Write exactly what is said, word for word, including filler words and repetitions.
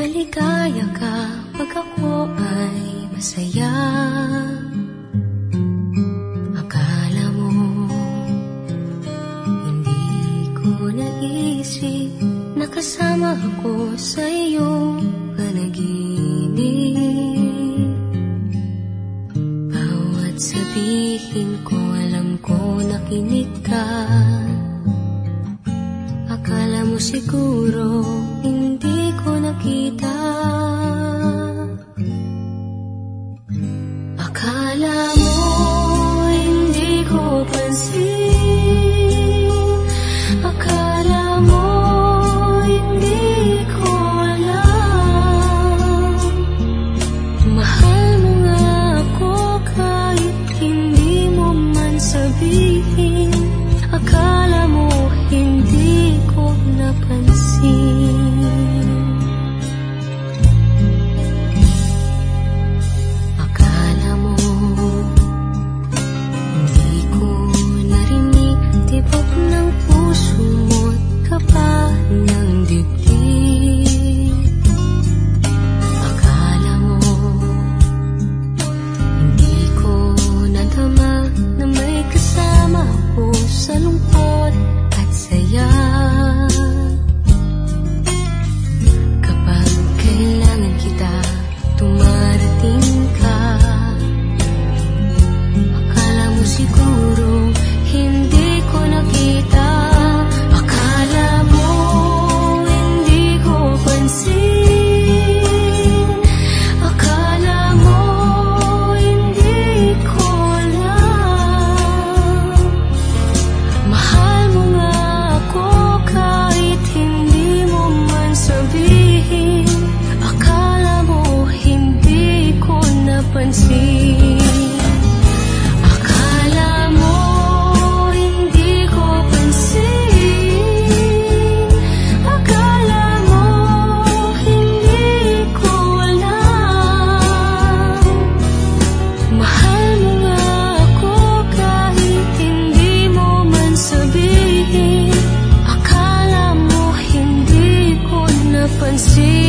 maligaya ka pag ako ay masaya. Akala mo hindi ko naisip na kasama ako sa iyong panaginip. Bawat sabihin ko alam ko nakinig ka. Akala mo siguro hindi ko nakita. Akala mo hindi ko pansin. Akala mo hindi ko alam. Mahal mo nga ako kahit hindi mo man sabihin. Akala mo hindi ko napansin. Akala mo hindi ko narinig tibok ng puso mo't kaba ng dibdib. Akala mo hindi ko nadama na may kasama ako sa lungkot at saya. Kapag kailangan kita, tumarating ka. Akala mo siguro hindi ko nakita. Akala mo hindi ko pansin. Akala mo hindi ko alam. Mahal mo nga ako kahit hindi mo man sabihin. Akala mo hindi ko napansin. Akala mo hindi ko pansin. Akala mo hindi ko alam. Mahal mo nga ako kahit hindi mo man sabihin. Akala mo hindi ko napansin.